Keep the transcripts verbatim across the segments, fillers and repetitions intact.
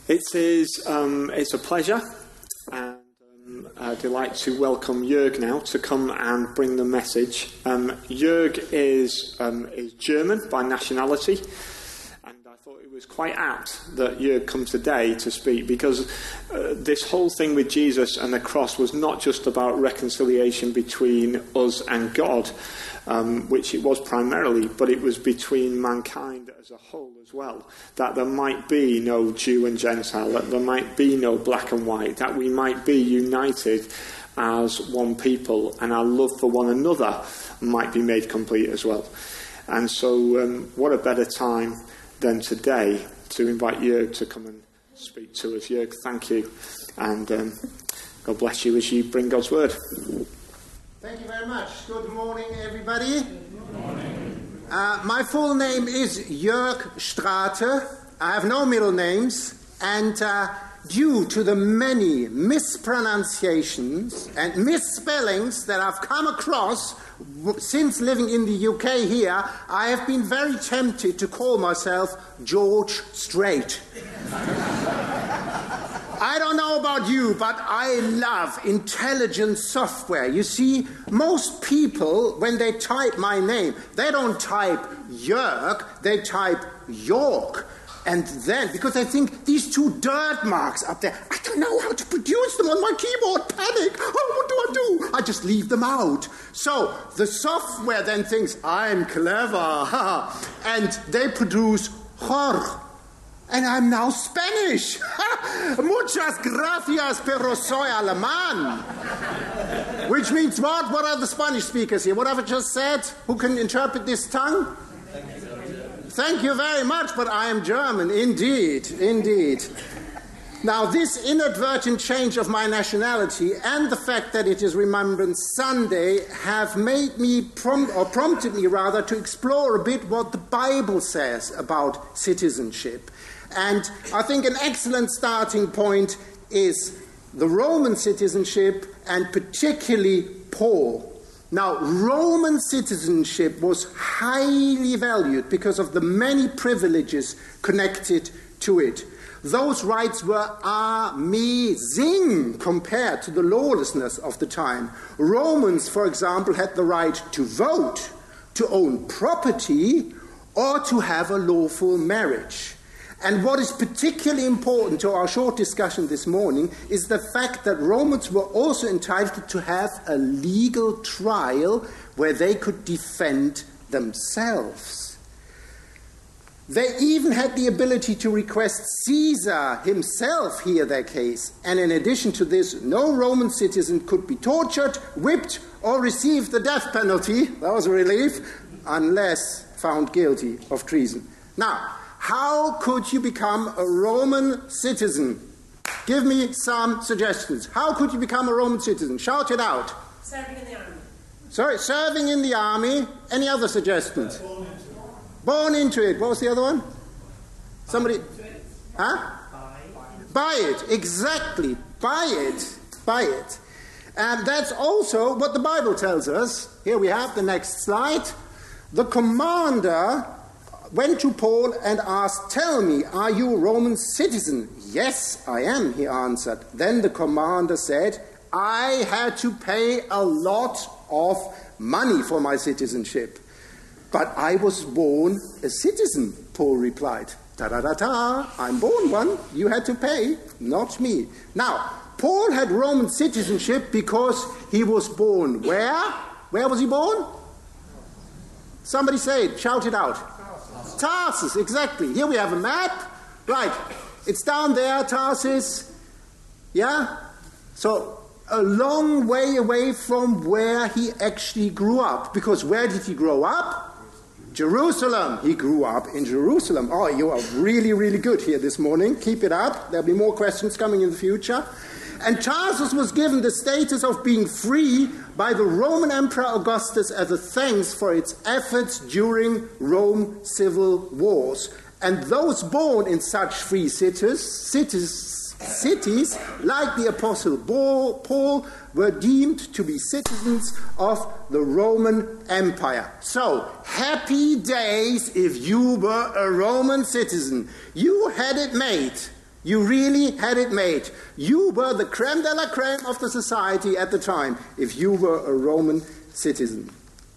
It is um, it's a pleasure and um, a delight to welcome Jörg now to come and bring the message. Um, Jörg is um, is German by nationality, and I thought it was quite apt that Jörg comes today to speak, because uh, this whole thing with Jesus and the cross was not just about reconciliation between us and God, um, which it was primarily, but it was between mankind as a whole as well, that there might be no Jew and Gentile, that there might be no black and white, that we might be united as one people, and our love for one another might be made complete as well. And so um, what a better time than today to invite Jörg to come and speak to us. Jörg, thank you, and um, God bless you as you bring God's word. Thank you very much. Good morning, everybody. Good morning. Uh, my full name is Jörg Strate. I have no middle names, and uh, due to the many mispronunciations and misspellings that I've come across w- since living in the U K here, I have been very tempted to call myself George Strait. I don't know about you, but I love intelligent software. You see, most people, when they type my name, they don't type Jörg, they type York. And then, because I think these two dirt marks up there, I don't know how to produce them on my keyboard. Panic. Oh, what do I do? I just leave them out. So the software then thinks, I'm clever. And they produce Jorge. And I'm now Spanish. Muchas gracias, pero soy alemán. Which means what? What are the Spanish speakers here? What have I just said? Who can interpret this tongue? Thank you very much, but I am German. Indeed, indeed. Now, this inadvertent change of my nationality and the fact that it is Remembrance Sunday have made me, prom- or prompted me rather, to explore a bit what the Bible says about citizenship. And I think an excellent starting point is the Roman citizenship, and particularly Paul. Now, Roman citizenship was highly valued because of the many privileges connected to it. Those rights were amazing compared to the lawlessness of the time. Romans, for example, had the right to vote, to own property, or to have a lawful marriage. And what is particularly important to our short discussion this morning is the fact that Romans were also entitled to have a legal trial where they could defend themselves. They even had the ability to request Caesar himself hear their case. And in addition to this, no Roman citizen could be tortured, whipped, or receive the death penalty, that was a relief, unless found guilty of treason. Now, how could you become a Roman citizen? Give me some suggestions. How could you become a Roman citizen? Shout it out. Serving in the army. Sorry, serving in the army. Any other suggestions? Born into it. Born into it. What was the other one? Somebody? Huh? Buy it. Exactly. Buy it. Buy it. And that's also what the Bible tells us. Here we have the next slide. The commander went to Paul and asked, "Tell me, are you a Roman citizen?" "Yes, I am," he answered. Then the commander said, "I had to pay a lot of money for my citizenship." "But I was born a citizen," Paul replied. "Ta-da-da-ta, I'm born one. You had to pay, not me." Now, Paul had Roman citizenship because he was born where? Where was he born? Somebody say it, shout it out. Tarsus, exactly. Here we have a map. Right, it's down there, Tarsus. Yeah? So, a long way away from where he actually grew up. Because where did he grow up? Jerusalem. He grew up in Jerusalem. Oh, you are really, really good here this morning. Keep it up. There'll be more questions coming in the future. And Tarsus was given the status of being free by the Roman Emperor Augustus as a thanks for its efforts during Rome's civil wars. And those born in such free cities, cities, cities like the Apostle Paul, were deemed to be citizens of the Roman Empire. So, happy days if you were a Roman citizen. You had it made. You really had it made. You were the creme de la creme of the society at the time if you were a Roman citizen.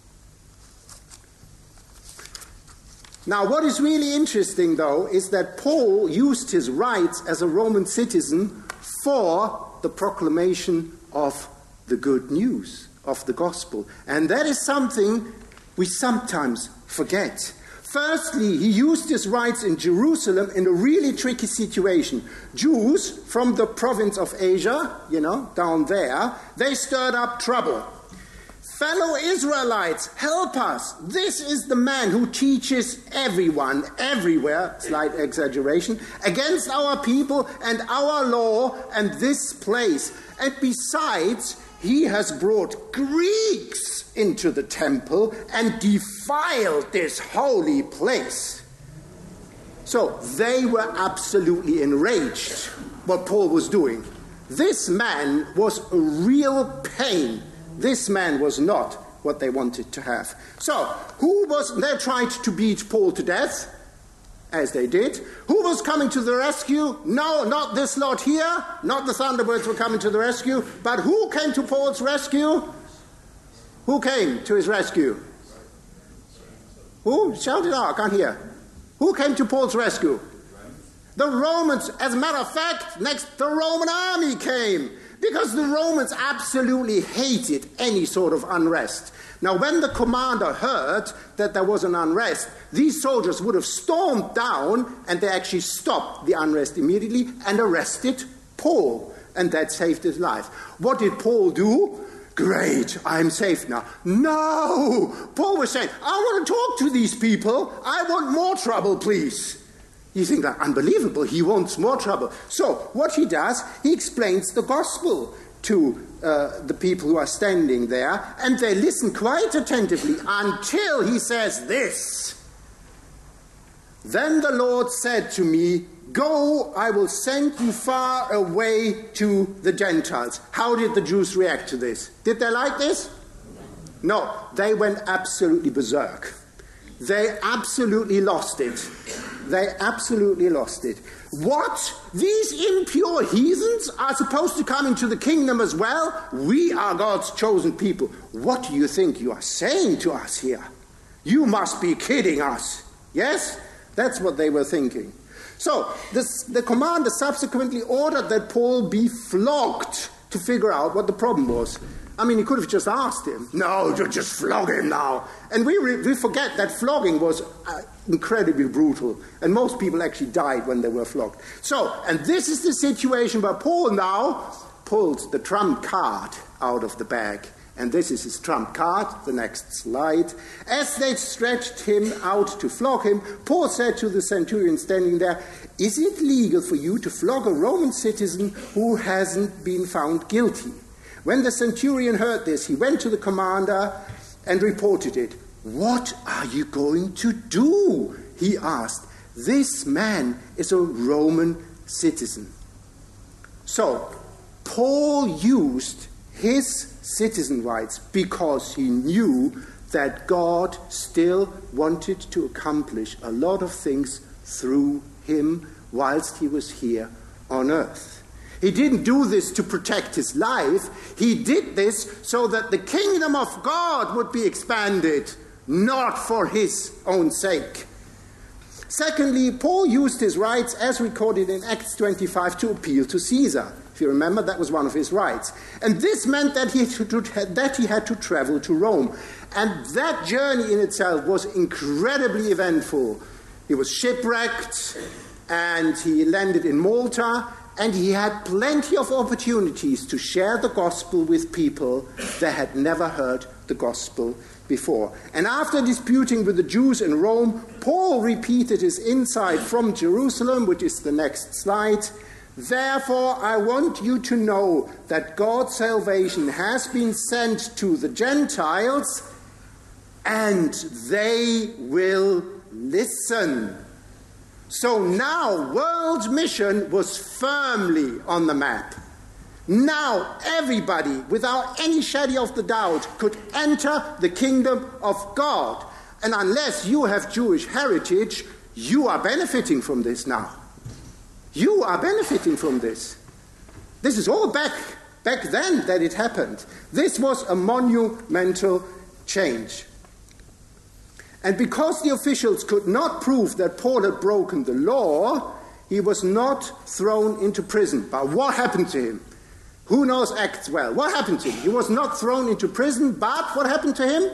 Now, what is really interesting, though, is that Paul used his rights as a Roman citizen for the proclamation of the good news, of the gospel. And that is something we sometimes forget. Firstly, he used his rights in Jerusalem in a really tricky situation. Jews from the province of Asia, you know, down there, they stirred up trouble. Fellow Israelites, help us. This is the man who teaches everyone, everywhere, slight exaggeration, against our people and our law and this place. And besides, he has brought Greeks into the temple and defiled this holy place. So they were absolutely enraged what Paul was doing. This man was a real pain. This man was not what they wanted to have. So, who was, they tried to beat Paul to death, as they did. Who was coming to the rescue? No, not this lot here. Not the Thunderbirds were coming to the rescue. But who came to Paul's rescue? Who came to his rescue? Who? Shout it out, I can't hear. Who came to Paul's rescue? The Romans. As a matter of fact, next the Roman army came. Because the Romans absolutely hated any sort of unrest. Now, when the commander heard that there was an unrest, these soldiers would have stormed down, and they actually stopped the unrest immediately and arrested Paul. And that saved his life. What did Paul do? Great, I'm safe now. No! Paul was saying, I want to talk to these people. I want more trouble, please. You think that unbelievable, he wants more trouble. So what he does, he explains the gospel to uh, the people who are standing there, and they listen quite attentively until he says this. Then the Lord said to me, go, I will send you far away to the Gentiles. How did the Jews react to this? Did they like this? No, they went absolutely berserk. They absolutely lost it. They absolutely lost it. What? These impure heathens are supposed to come into the kingdom as well? We are God's chosen people. What do you think you are saying to us here? You must be kidding us. Yes? That's what they were thinking. So, this, the commander subsequently ordered that Paul be flogged to figure out what the problem was. I mean, he could have just asked him. No, just flog him now. And we, re- we forget that flogging was uh, incredibly brutal. And most people actually died when they were flogged. So, and this is the situation where Paul now pulls the trump card out of the bag. And this is his trump card, the next slide. As they stretched him out to flog him, Paul said to the centurion standing there, is it legal for you to flog a Roman citizen who hasn't been found guilty? When the centurion heard this, he went to the commander and reported it. What are you going to do? He asked. This man is a Roman citizen. So, Paul used his citizen rights because he knew that God still wanted to accomplish a lot of things through him whilst he was here on earth. He didn't do this to protect his life. He did this so that the kingdom of God would be expanded, not for his own sake. Secondly, Paul used his rights, as recorded in Acts twenty-five, to appeal to Caesar. If you remember, that was one of his rights. And this meant that he, to, that he had to travel to Rome. And that journey in itself was incredibly eventful. He was shipwrecked, and he landed in Malta, and he had plenty of opportunities to share the gospel with people that had never heard the gospel before. And after disputing with the Jews in Rome, Paul repeated his insight from Jerusalem, which is the next slide. Therefore, I want you to know that God's salvation has been sent to the Gentiles, and they will listen. So now world mission was firmly on the map. Now everybody, without any shadow of the doubt, could enter the kingdom of God. And unless you have Jewish heritage, you are benefiting from this now. You are benefiting from this. This is all back, back then that it happened. This was a monumental change. And because the officials could not prove that Paul had broken the law, he was not thrown into prison. But what happened to him? Who knows Acts well? What happened to him? He was not thrown into prison, but what happened to him?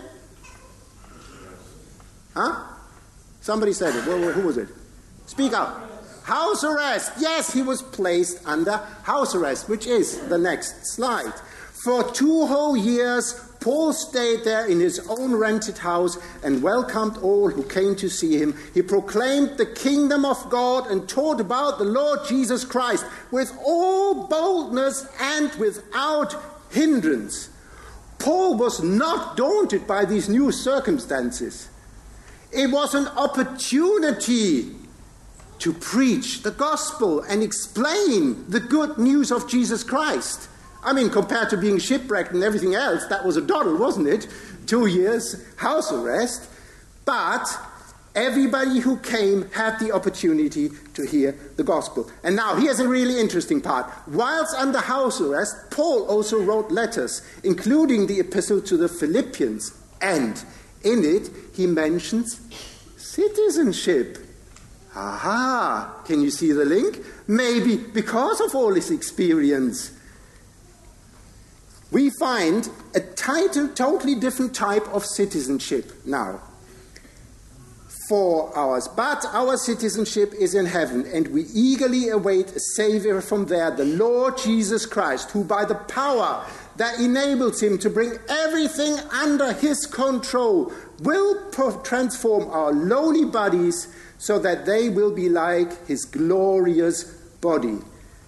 Huh? Somebody said it. Well, who was it? Speak up. House arrest. Yes, he was placed under house arrest, which is the next slide. For two whole years, Paul stayed there in his own rented house and welcomed all who came to see him. He proclaimed the kingdom of God and taught about the Lord Jesus Christ with all boldness and without hindrance. Paul was not daunted by these new circumstances. It was an opportunity to preach the gospel and explain the good news of Jesus Christ. I mean, compared to being shipwrecked and everything else, that was a doddle, wasn't it? Two years house arrest. But everybody who came had the opportunity to hear the gospel. And now, here's a really interesting part. Whilst under house arrest, Paul also wrote letters, including the epistle to the Philippians. And in it, he mentions citizenship. Aha! Can you see the link? Maybe because of all this experience, we find a title, totally different type of citizenship now for ours. But our citizenship is in heaven, and we eagerly await a Savior from there, the Lord Jesus Christ, who by the power that enables him to bring everything under his control will transform our lowly bodies so that they will be like his glorious body.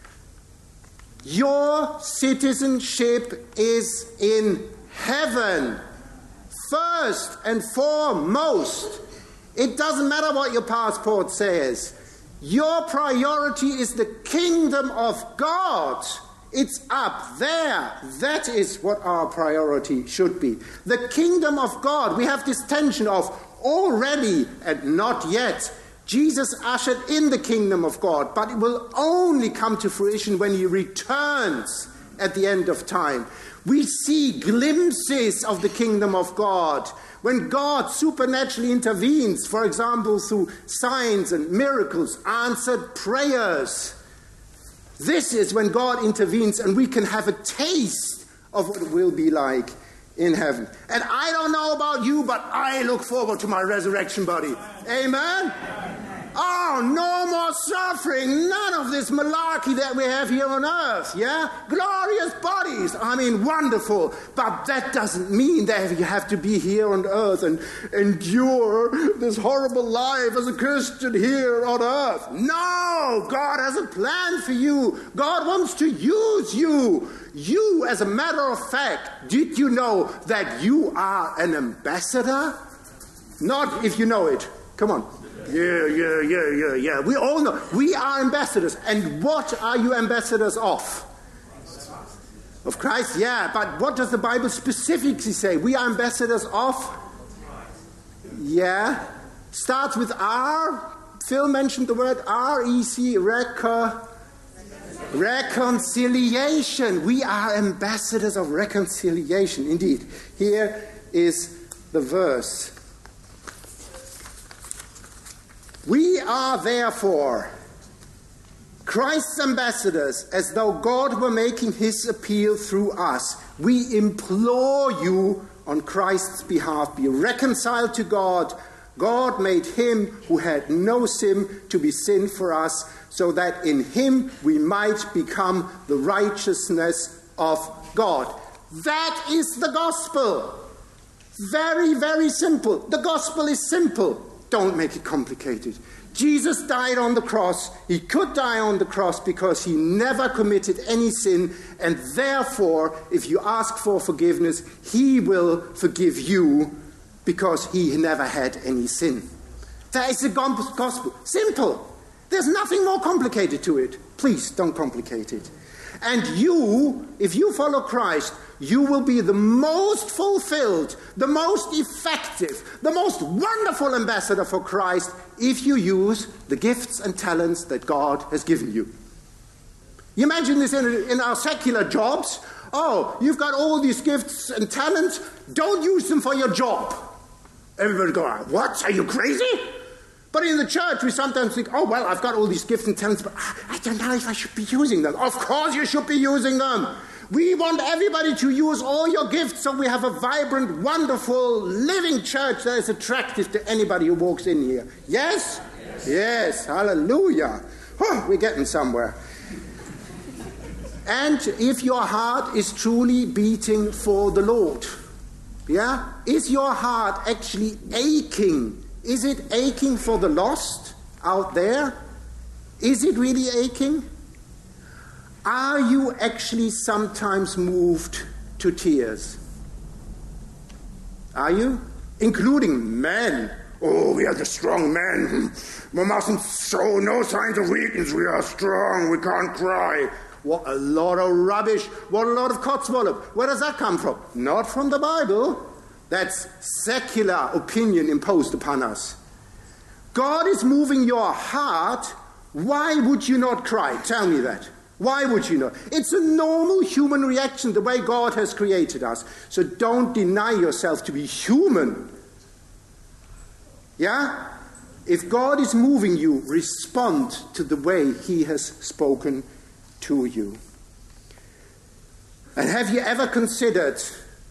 Your citizenship is in heaven, first and foremost. It doesn't matter what your passport says. Your priority is the kingdom of God. It's up there. That is what our priority should be. The kingdom of God. We have this tension of already and not yet. Jesus ushered in the kingdom of God, but it will only come to fruition when he returns at the end of time. We see glimpses of the kingdom of God when God supernaturally intervenes, for example, through signs and miracles, answered prayers. This is when God intervenes and we can have a taste of what it will be like in heaven. And I don't know about you, but I look forward to my resurrection body. Amen? Oh, no more suffering. None of this malarkey that we have here on earth, yeah? Glorious bodies. I mean, wonderful. But that doesn't mean that you have to be here on earth and endure this horrible life as a Christian here on earth. No! God has a plan for you. God wants to use you. You, as a matter of fact, did you know that you are an ambassador? Not if you know it. Come on. Yeah, yeah, yeah, yeah, yeah. We all know. We are ambassadors. And what are you ambassadors of? Of Christ, yeah. But what does the Bible specifically say? We are ambassadors of? Yeah. Starts with R. Phil mentioned the word R E C, reco, reconciliation. We are ambassadors of reconciliation. Indeed. Here is the verse. We are therefore Christ's ambassadors, as though God were making his appeal through us. We implore you on Christ's behalf, be reconciled to God. God made him who had no sin to be sin for us, so that in him we might become the righteousness of God. That is the gospel. Very, very simple. The gospel is simple. Don't make it complicated. Jesus died on the cross. He could die on the cross because he never committed any sin, and therefore, if you ask for forgiveness, he will forgive you because he never had any sin. That is the gospel. Simple. There's nothing more complicated to it. Please don't complicate it. And you, if you follow Christ, you will be the most fulfilled, the most effective, the most wonderful ambassador for Christ if you use the gifts and talents that God has given you. You imagine this in, in our secular jobs. Oh, you've got all these gifts and talents. Don't use them for your job. Everybody go, what? Are you crazy? But in the church, we sometimes think, oh, well, I've got all these gifts and talents, but I don't know if I should be using them. Of course you should be using them. We want everybody to use all your gifts so we have a vibrant, wonderful, living church that is attractive to anybody who walks in here. Yes? Yes. Yes. Hallelujah. Oh, we're getting somewhere. And if your heart is truly beating for the Lord, yeah? Is your heart actually aching? Is it aching for the lost out there? Is it really aching? Are you actually sometimes moved to tears? Are you? Including men. Oh, we are the strong men. We mustn't show no signs of weakness. We are strong. We can't cry. What a lot of rubbish. What a lot of codswallop. Where does that come from? Not from the Bible. That's secular opinion imposed upon us. God is moving your heart. Why would you not cry? Tell me that. Why would you not? It's a normal human reaction, the way God has created us. So don't deny yourself to be human. Yeah? If God is moving you, respond to the way he has spoken to you. And have you ever considered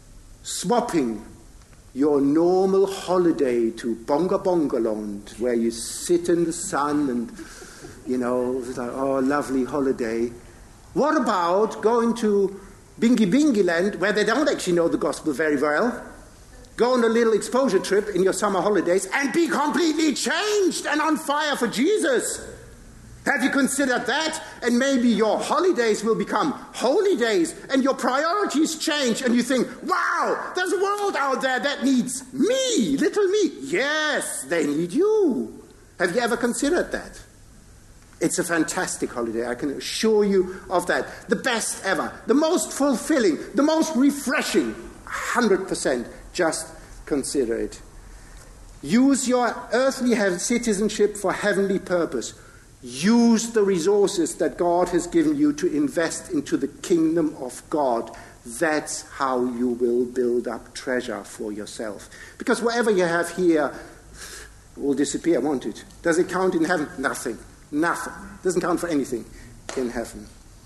swapping your normal holiday to Bonga Bongaland, where you sit in the sun and, you know, it's like, oh, lovely holiday. What about going to Bingy Bingy Land, where they don't actually know the gospel very well? Go on a little exposure trip in your summer holidays and be completely changed and on fire for Jesus. Have you considered that? And maybe your holidays will become holy days and your priorities change and you think, wow, there's a world out there that needs me, little me. Yes, they need you. Have you ever considered that? It's a fantastic holiday, I can assure you of that. The best ever, the most fulfilling, the most refreshing, one hundred percent. Just consider it. Use your earthly citizenship for heavenly purpose. Use the resources that God has given you to invest into the kingdom of God. That's how you will build up treasure for yourself. Because whatever you have here will disappear, won't it? Does it count in heaven? Nothing. Nothing. Doesn't count for anything in heaven.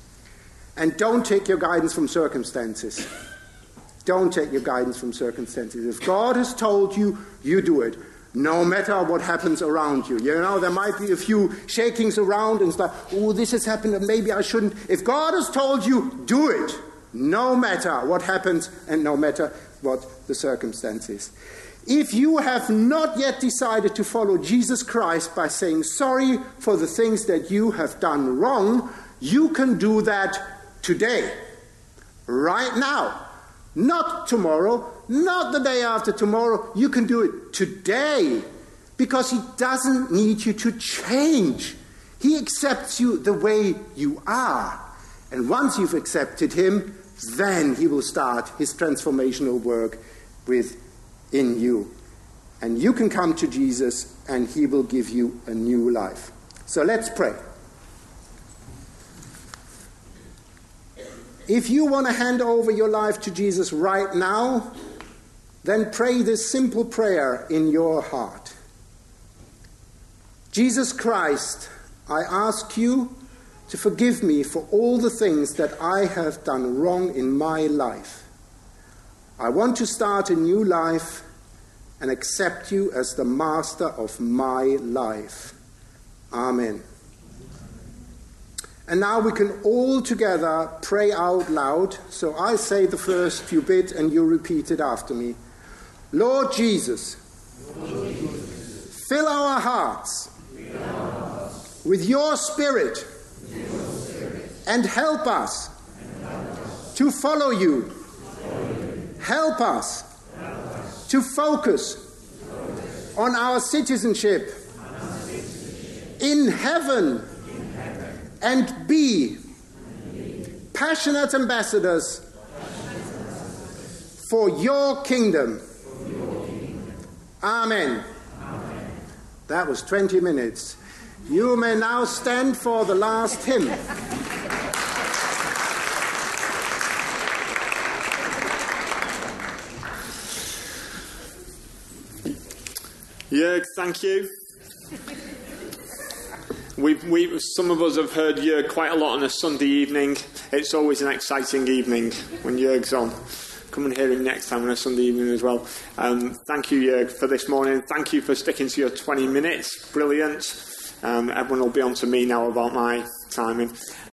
And don't take your guidance from circumstances. Don't take your guidance from circumstances. If God has told you, you do it. No matter what happens around you. You know, there might be a few shakings around and stuff. Oh, this has happened and maybe I shouldn't. If God has told you, do it. No matter what happens and no matter what the circumstances. If you have not yet decided to follow Jesus Christ by saying sorry for the things that you have done wrong, you can do that today. Right now. Not tomorrow, not the day after tomorrow. You can do it today because he doesn't need you to change. He accepts you the way you are. And once you've accepted him, then he will start his transformational work within you. And you can come to Jesus and he will give you a new life. So let's pray. If you want to hand over your life to Jesus right now, then pray this simple prayer in your heart. Jesus Christ, I ask you to forgive me for all the things that I have done wrong in my life. I want to start a new life and accept you as the master of my life. Amen. And now we can all together pray out loud. So I say the first few bits and you repeat it after me. Lord Jesus, Lord Jesus, fill our hearts, fill our hearts with your Spirit, with your Spirit and help us, and help us to follow you. Follow you. Help us, help us to focus, focus on our citizenship, on our citizenship in heaven, and be passionate ambassadors for your kingdom. Amen. That was twenty minutes. You may now stand for the last hymn. Jörg, thank you. We've, we've, some of us have heard Jörg quite a lot on a Sunday evening. It's always an exciting evening when Jörg's on. Come and hear him next time on a Sunday evening as well. Um, thank you, Jörg, for this morning. Thank you for sticking to your twenty minutes. Brilliant. Um, everyone will be on to me now about my timing.